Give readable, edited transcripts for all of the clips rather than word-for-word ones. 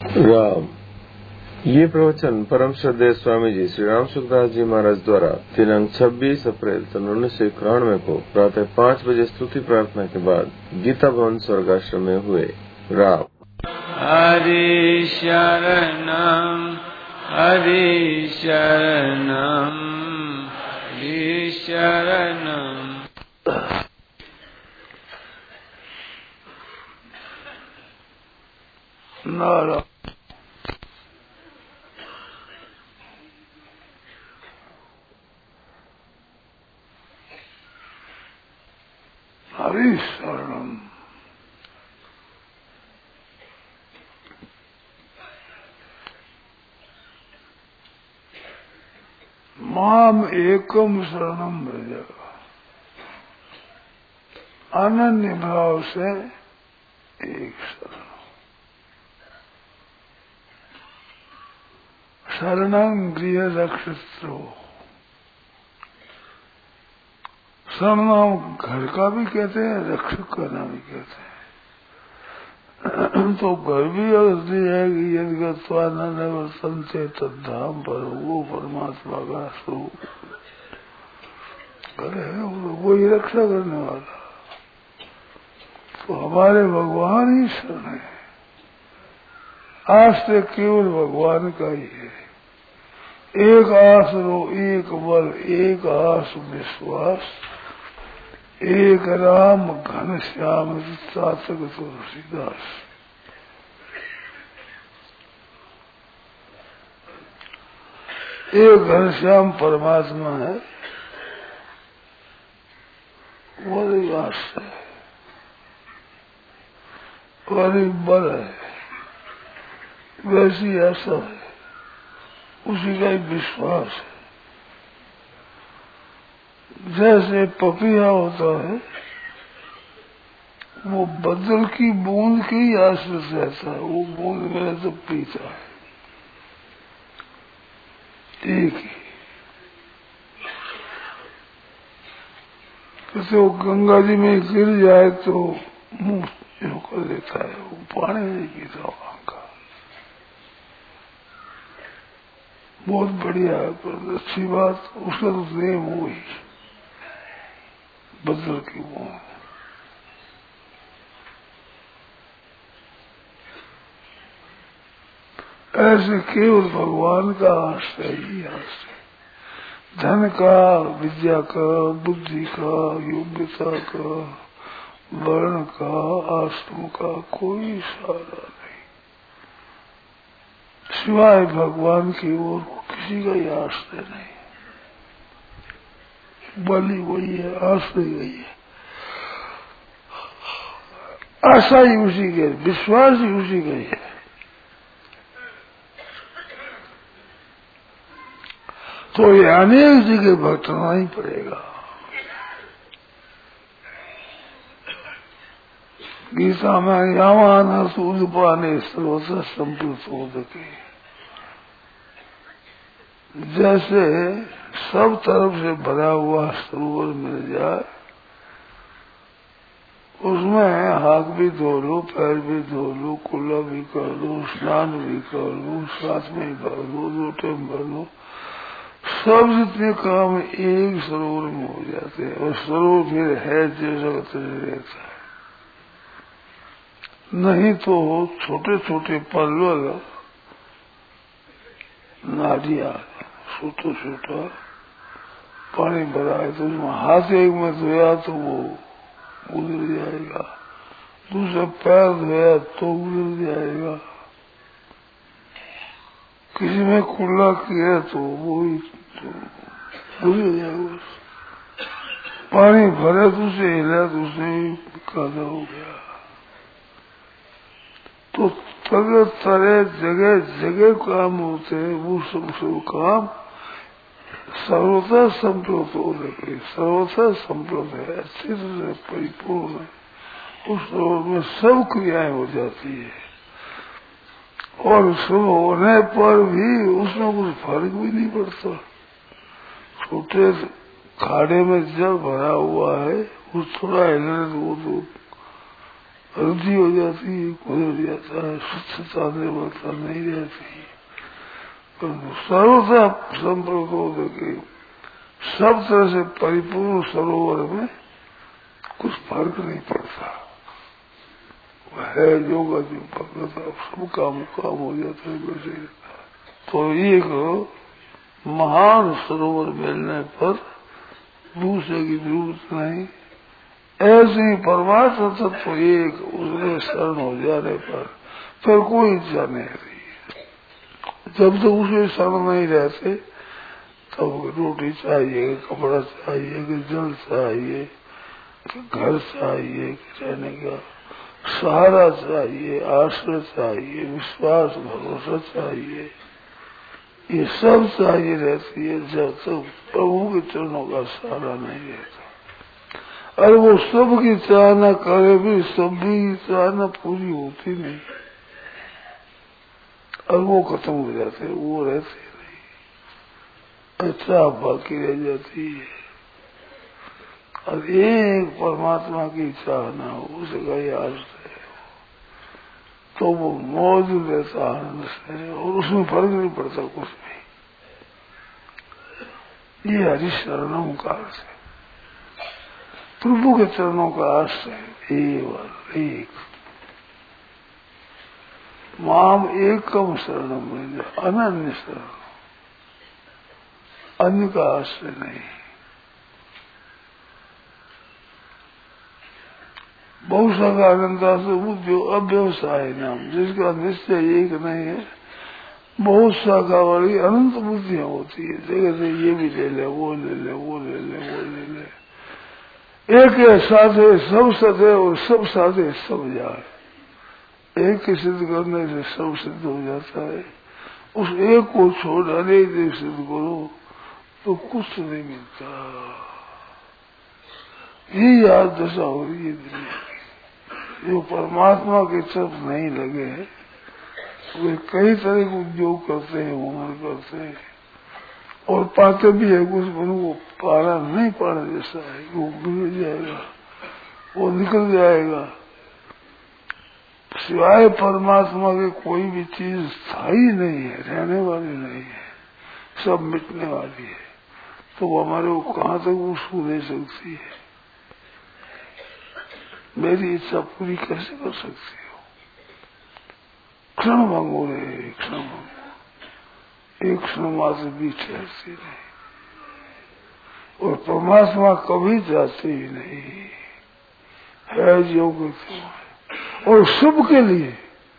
राम। ये प्रवचन परम श्रद्धेय स्वामी जी श्री राम सुखदास जी महाराज द्वारा दिनांक 26 अप्रैल 1991 को प्रातः 5 बजे स्तुति प्रार्थना के बाद गीता भवन स्वर्गाश्रम में हुए। राम। हरि शरणम हरि शरणम हरि शरणम। नारायण। हरि शरणम। माम एकम शरणम व्रज। अनन्य भाव से एक शरण। शरणं गृह रक्षित्रो। शरण घर का भी कहते हैं, रक्षक का नाम भी कहते हैं। तो घर भी अर्थ है कि यदि वर्तन से तद्धाम पर वो परमात्मा का स्वरूप घर है, वो ही रक्षा करने वाला। तो हमारे भगवान ही शरण है। आश्रय केवल भगवान का ही है। एक आसरो एक बल एक आस विश्वास, एक राम घन श्याम सातक तुलसीदास। एक घन श्याम परमात्मा है, वही आश्रय है, वही बल है, वैसी ऐसा है, उसी का ही विश्वास है। जैसे पपीहा होता है, वो बदल की बूंद के ही आश्रित रहता है। वो बूंद मेरे तो पीता है एक ही। जैसे वो गंगा जी में गिर जाए तो मुंह जो कर लेता है, वो पानी नहीं पीता वहां का। बहुत बढ़िया है, पर अच्छी बात उसका तो प्रेम हो ही बदल की बूंद। ऐसे केवल भगवान का आश्रय ही आश्रय। धन का, विद्या का, बुद्धि का, योग्यता का, वर्ण का, आश्रम का कोई सहारा नहीं, सिवाय भगवान की ओर किसी का ही आश्रय नहीं। बलि वही है, आश्रय वही है, आशा ही उसी के, विश्वास ही उसी का ही है। तो ये अनेक जगह भटकना ही पड़ेगा। गीता में यावान सूर्यपाने सर्वत्र संप्लुत हो सके, जैसे सब तरफ से भरा हुआ सरोवर मिल जाए, उसमें हाथ भी धो लो, पैर भी धो लो, कुल्ला भी कर लो, स्नान भी कर लो, साथ में भर लो, 2 टाइम भर लो, सब जितने काम एक सरोवर में हो जाते हैं। और सरोवर फिर है जैसा रहता है, नहीं तो छोटे छोटे पलवल नारिया छोटा छोटा पानी भरा है, तो उसमें हाथ एक में धोया तो वो गुजर जाएगा, दूसरा पैर धोया तो गुजर जाएगा, किसी में कुल्ला किया तो वो ही तो गुजर जाएगा। पानी भरे तो उसे हिला तो उसे कादा हो गया। तो तरह तरह जगह जगह काम होते हैं, वो सब काम सर्वथा संप्लुत हो रहे, सर्वथा संप्लुत है, अच्छी तरह परिपूर्ण है। उस में सब क्रियाएं हो जाती है, और सब होने पर भी उसमें कुछ फर्क भी नहीं पड़ता। छोटे खाड़े में जल भरा हुआ है, वो थोड़ा हिलने तो रुचि हो जाती है, खुल जाता है, स्वच्छता निर्भरता नहीं रहती। परंतु सर्वथा संप्रतोद के सब तरह से परिपूर्ण सरोवर में कुछ फर्क नहीं पड़ता, है जो का जो पकड़ता सब काम हो जाता है वैसे। तो एक महान सरोवर मिलने पर दूसरे की जरूरत नहीं, ऐसे ही परमात्मा तत्व एक उसमें शरण हो जाने पर फिर कोई इच्छा नहीं रही। जब तक उसके शरण नहीं रहते तब रोटी चाहिए, कपड़ा चाहिए, कि जल चाहिए, कि घर चाहिए, कि रहने का सहारा चाहिए, आश्रय चाहिए, विश्वास भरोसा चाहिए, ये सब चाहिए रहती है जब तक प्रभु के चरणों का सहारा नहीं रहता। और वो सब की चाहना करे भी सब भी चाहना पूरी होती नहीं, और वो खत्म हो जाते, वो रहते नहीं, अच्छा बाकी रह जाती है। और एक परमात्मा की चाहना उसका याद है तो वो मौजूद रहता आनंद से, और उसमें फर्क नहीं पड़ता कुछ भी। ये हरि शरणों का अर्थ है, प्रभु के चरणों का आश्रय एक माम एकम शरण में अनन्य शरण, अन्य का आश्रय नहीं। बहुत सारा अनंता से जो अव्यवसाय नाम जिसका निश्चय एक नहीं है, बहुत शाखा वाली अनंत बुद्धियां होती है, जगह से ये भी ले ले, वो ले ले, वो ले ले, वो ले ले, एक साधे सब सदे और सब साधे सब जाए। एक के सिद्ध करने से सब सिद्ध हो जाता है, उस एक को छोड़ अनेक देव सिद्ध करो तो कुछ नहीं मिलता। ये याद दशा हो रही है दुनिया की। जो परमात्मा के तरफ नहीं लगे वे कई तरह के उद्योग करते हैं, हुनर करते हैं, और पाते भी है कुछ, मन वो पारा नहीं पाने जैसा है, वो बिगड़ जाएगा, वो निकल जाएगा। सिवाय परमात्मा के कोई भी चीज स्थायी नहीं है, रहने वाली नहीं है, सब मिटने वाली है। तो वो हमारे को कहाँ तक उसको दे सकती है? मेरी इच्छा पूरी कैसे कर सकती हो? क्षण मांगो रे, क्षण मांगो, एक क्षण मात्र भी ठहरती नहीं, और परमात्मा कभी जाते ही नहीं है, जो कहते हैं। और शुभ के लिए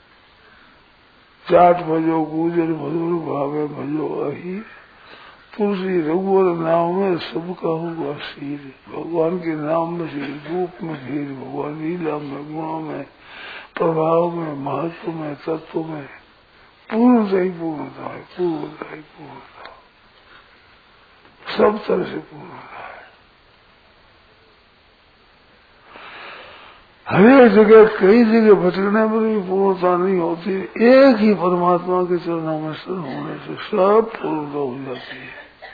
जाट भजो गुजर मधुर भावे भजो अही, तुलसी रघुवर नाम में सबका होगा शीर। भगवान के नाम में शीर, रूप में शीर, भगवान लीला में, गुणों में, प्रभाव में, महत्व में, तत्व में पूर्णता ही पूर्णता है, पूर्णता ही पूर्णता, सब तरह से पूर्णता है। हर एक जगह कई जगह भटकने पर भी पूर्णता नहीं होती, एक ही परमात्मा के चरणों में शरण होने से सब पूर्णता हो जाती है।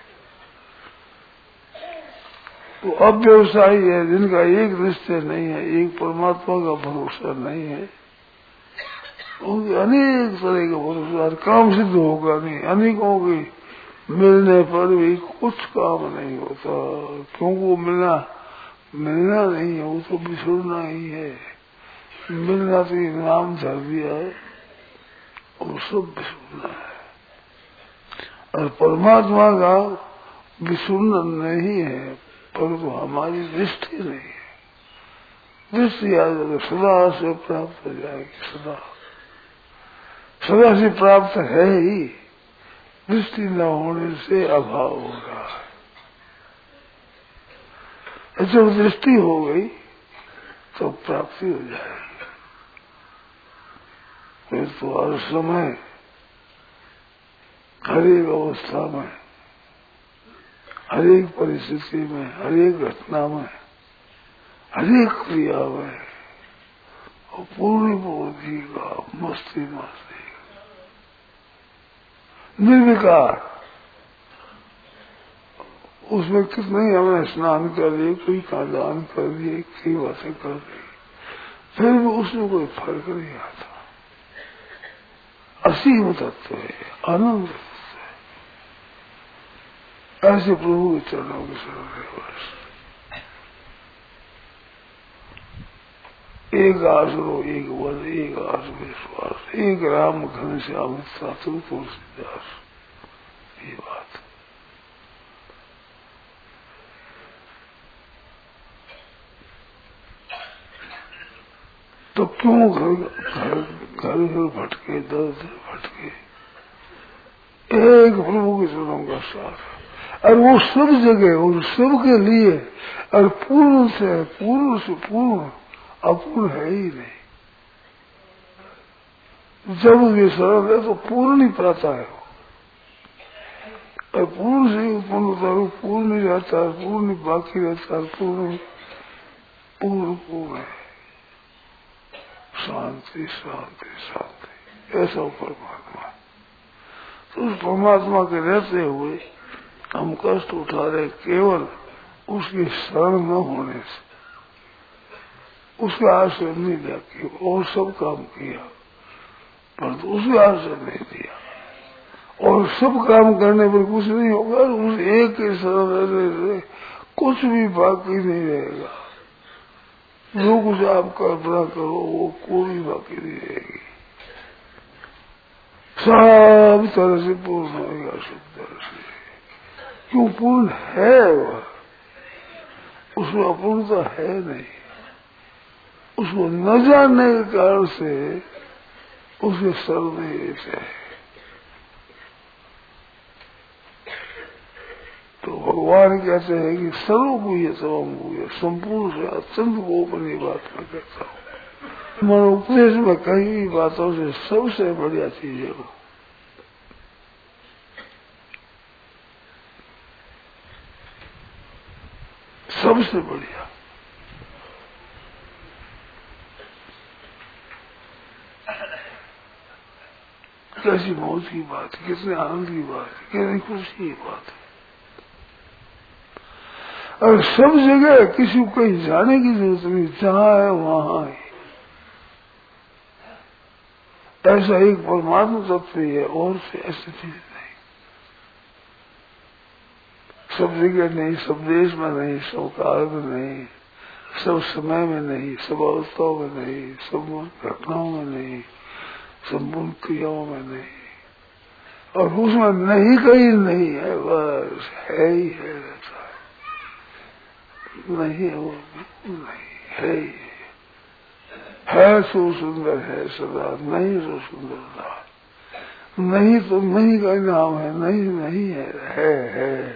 तो अब व्यवसायी है जिनका एक निश्चय नहीं है, एक परमात्मा का भरोसा नहीं है, उनके अनेक तरह का भरोसा, काम सिद्ध होगा नहीं, अनेकों के मिलने पर भी कुछ काम नहीं होता, क्योंकि वो मिलना नहीं है, वो तो बिछुड़ना ही है। मिलना तो नाम धर दिया है, और सब बिछुड़ना है। और परमात्मा का बिछुड़ना नहीं है, परंतु हमारी दृष्टि नहीं है। दृष्टि आ जाए सदा से प्राप्त हो जाएगी, सदा से प्राप्त है ही, दृष्टि न होने से अभाव हो रहा है। जब दृष्टि हो गई तो प्राप्ति हो जाएगी। फिर तो हर समय, हर एक अवस्था में, हर एक परिस्थिति में, हर एक घटना में, हर एक क्रिया में, और पूरी बुद्धि का मस्ती निर्विकार, उसमें कितने हमने स्नान कर दिए, कोई खादान कर दिए, कई बातें कर दी, फिर भी उसमें कोई फर्क नहीं आता। असीम तत्व है, आनंद तत्व है। ऐसे प्रभु के चरणों के शरण है। बस एक आसरो, एक वन, एक आस विश्वास, एक राम घन श्याम साधु तुलसीदास। ये बात तो क्यों घर भटके, दर भटके, एक प्रभु के चरणों का साथ है। और वो सब जगह और सब के लिए, और पूर्ण से पूर्ण अपूर्ण है ही नहीं। जब ये शरण है तो पूर्ण ही पाता है, और पूर्ण से ही पूर्ण होता है, पूर्ण ही रहता है, पूर्ण ही बाकी रहता है, पूर्ण है। शांति शांति शांति, ऐसा परमात्मा। तो उस परमात्मा के रहते हुए हम कष्ट उठा रहे केवल उसकी शरण न होने से। उसका आश्रय नहीं लिया, और सब काम किया परंतु उसका आश्रय नहीं दिया, और सब काम करने पर कुछ नहीं होगा। उस एक के शरण रहने से कुछ भी बाकी नहीं रहेगा। जो कुछ आप कल्पना करो वो कोई बाकी नहीं रहेगी, सब तरह से पूर्ण होगा, सब तरह से। क्यों पूर्ण है वह, उसमें अपूर्णता है नहीं। उसको न जानने के कारण से उसे सर्व नहीं देते है। तो भगवान कहते हैं कि सर्वगुह्य सर्वगुह्य, संपूर्ण से अत्यंत गोपनीय बात मैं कहता हूँ। मनोपदेश में कई बातों से सबसे बढ़िया चीज है वो। सबसे बढ़िया कैसी मौज की बात है, कितने आनंद की बात है, कितनी खुशी की बात है। और सब जगह किसी को कहीं जाने की जरूरत नहीं, जहां है वहां है। ऐसा एक परमात्मा तत्व है, और से ऐसी चीज नहीं। सब जगह नहीं, सब देश में नहीं, सब काल में नहीं, सब समय में नहीं, सब अवस्थाओं में नहीं, सब घटनाओं में नहीं, संपूर्ण क्रियाओं में नहीं, और उसमें नहीं कहीं नहीं है, बस है ही है, रहता है। नहीं वो नहीं है ही है, सो सुंदर है सदा, नहीं सो सुंदरता नहीं, तो नहीं का नाम है, नहीं है।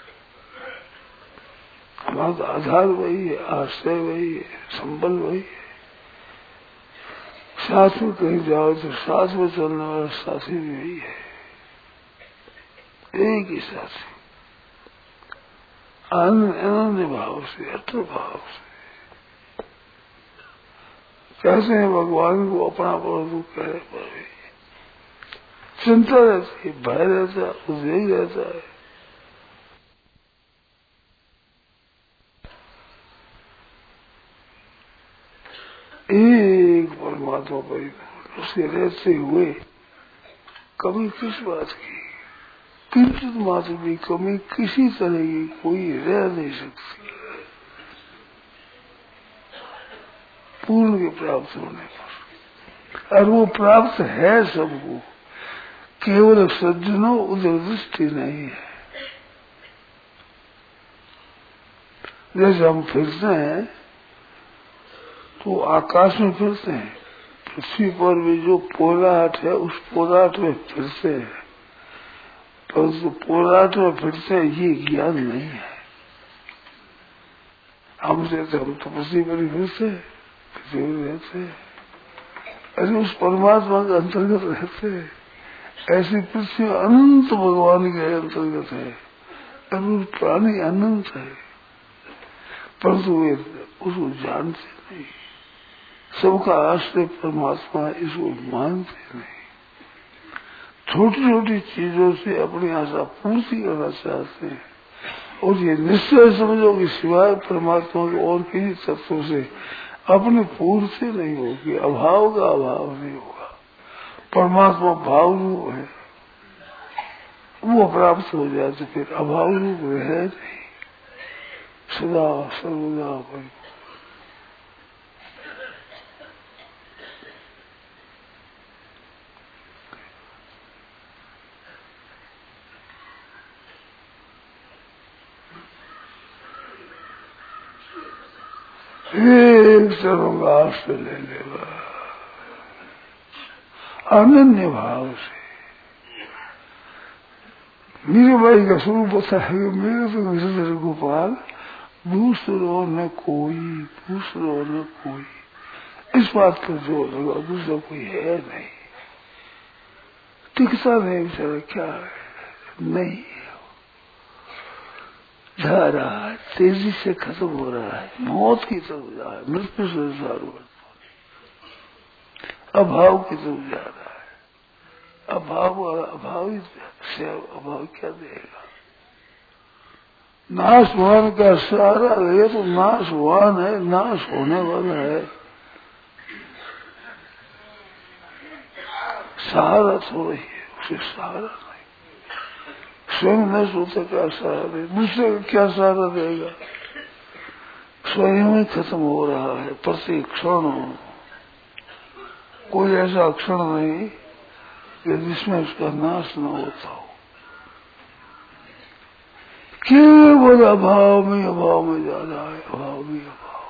हमारा तो आधार वही है, आश्रय वही है, संबल वही है। साथ में कहीं जाओ तो साथ में चलने वाला साथी भी वही है, एक ही साथी, आनंद भाव से, अटल भाव से। कैसे हैं भगवान को अपना पर दुख कहने पर भी चिंता रहती है, भय रहता है, उद्वेग रहता है। एक परमात्मा परिपूर्ण उसके रहते हुए कमी किस बात की, किंचित मात्र भी कमी किसी तरह की कोई रह नहीं सकती पूर्ण के प्राप्त होने पर। और वो प्राप्त है सबको, केवल सज्जनों उधर दृष्टि नहीं है। जैसे हम फिरते हैं तो आकाश में फिरते हैं, पृथ्वी पर भी जो पोलाट है उस पोलाट में फिरते हैं, पर जो पोलाट में फिरते हैं ये ज्ञान नहीं है। हम तो पृथ्वी पर ही फिरते हैं, पृथ्वी में रहते हैं, ऐसे उस परमात्मा के अंतर्गत रहते हैं। ऐसी पृथ्वी अनंत भगवान के अंतर्गत है, और प्राणी अनंत है, परंतु वे उसको जानते नहीं। सबका आश्रय परमात्मा, इसको मानते नहीं। छोटी छोटी चीजों से अपनी आशा पूर्ति करना चाहते हैं, और ये निश्चय समझो कि सिवाय परमात्मा के और किसी तत्व से अपने पूर्ति नहीं होगी, अभाव का अभाव नहीं होगा। परमात्मा भाव रूप है, वो प्राप्त हो जाए तो फिर अभाव रूप है नहीं, सदा सर्वदा पर। एक सर्वगास से ले लेगा अनन्य भाव से। मेरे भाई का स्वरूप होता है कि मेरे तो विशेष गोपाल दूसरो न कोई, दूसरो न कोई, इस बात पर जोर लगा, दूसरा कोई है नहीं, टिकता नहीं बेचारा, क्या है नहीं, जा रहा है, तेजी से खत्म हो रहा है, मौत की तरफ जा रहा है, मृत्यु संसार अभाव की तरफ जा रहा है। अभाव और अभाव से अभाव क्या देगा? नाशवान का सहारा है तो नाशवान है, नाश होने वाला है, सहारा थोड़ा ही है, उसे सहारा नहीं। स्वयं नष्ट होता क्या सहारा दे, दूसरे का क्या सहारा देगा? स्वयं ही खत्म हो रहा है प्रति क्षण। कोई ऐसा क्षण नहीं कि जिसमें उसका नाश न होता हो। केवल अभाव में जा रहा है, अभाव में अभाव।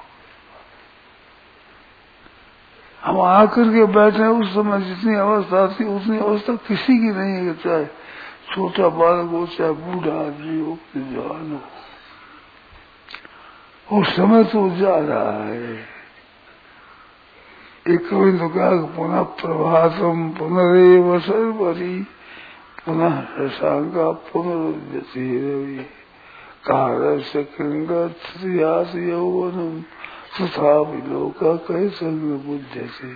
हम आकर के बैठे उस समय जितनी अवस्था थी उतनी अवस्था किसी की नहीं है, चाहे छोटा बालक हो, चाहे बूढ़ा आदमी हो, जवान हो, उस समय तो जा रहा है। एक कवि तो कहा पुनः प्रभातम पुनरेव सर्वरी पुनः रसांगा पुनरुद्यति रवि कारस्य कृंगत यौवनम तथा विलोका कैसे बुद्ध से।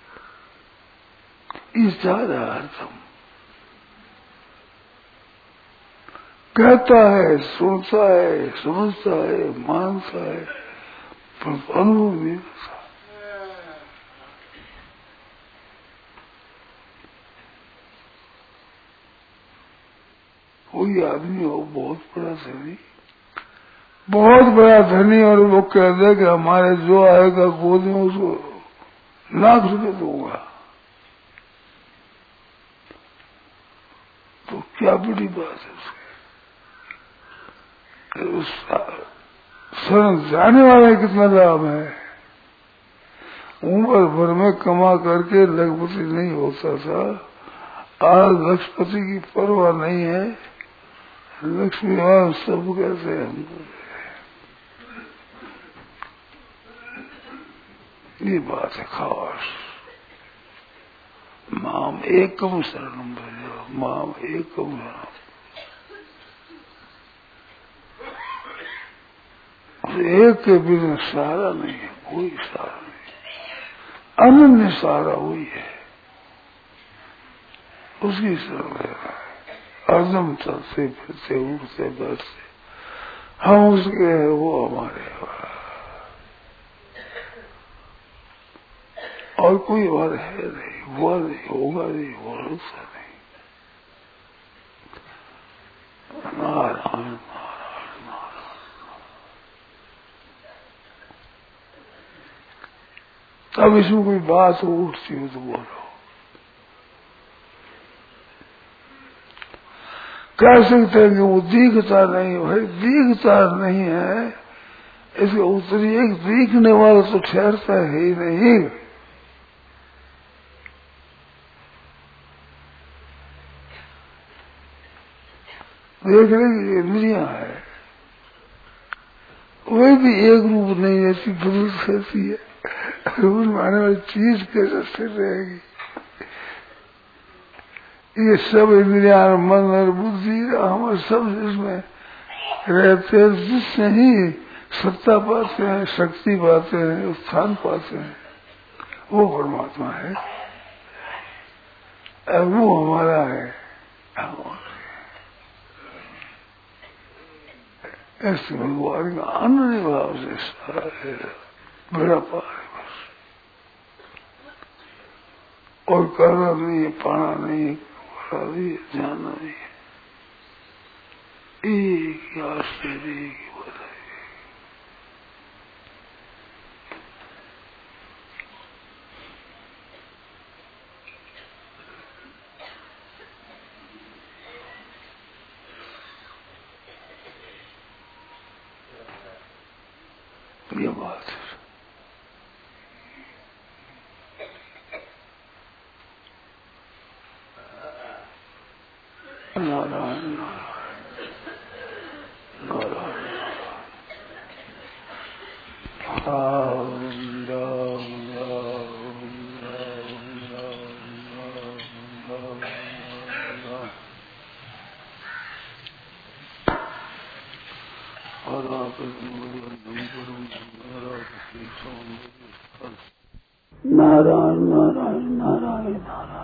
इस जा रहा अर्थम कहता है, सोचता है, समझता है, मानता है, पर अनुभव नहीं होता। कोई आदमी हो बहुत बड़ा धनी, बहुत बड़ा धनी, और वो कहते हैं कि हमारे जो आएगा गोद में उसको लाख रुपए दूंगा, तो क्या बड़ी बात है उसकी? उस शरण जाने वाला कितना लाभ है। उम्र भर में कमा करके लखपति नहीं होता था, आज लक्ष्मीपति की परवाह नहीं है, लक्ष्मीवान सब कहते हैं हमको। ये बात है खास। माम एकम शरणम भजो, माम एकम शरणम। एक के बिना सहारा नहीं है, कोई सहारा नहीं, अनन्य सहारा हुई है, उसकी शरण है। अर्दम चलते फिरते उठते बैठते हम उसके हैं, वो हमारे हैं, और कोई और है नहीं, हुआ नहीं, होगा नहीं, हो सकता नहीं। नारायण नारायण नारायण। तब इसमें कोई बात उठती हो तो बोलो। कह सकते हैं कि वो दिखता नहीं, भाई दिखता नहीं है, इसके उत्तरी एक दिखने वाला तो ठहरता है ही नहीं। देखने की इंद्रियां है, वे भी एक रूप नहीं ऐसी बदल रहती है, रूप में आने वाली चीज कैसे स्थिर रहेगी? ये सब इंद्रिया, मन और बुद्धि हम सब इसमें रहते हैं, जिससे ही सत्ता पाते हैं, शक्ति पाते हैं, स्थान पाते हैं, वो परमात्मा है, वो हमारा है। ऐसे भगवान का अनन्य भाव से सारा बड़ा पार है। और करना नहीं है, पाना नहीं है, नहीं है, जाना नहीं है। एक आश्चर्य की बताइए। ये बात है। नारायण नारायण नारायण राम राम राम राम राम नारायण नारायण नारायण नारायण।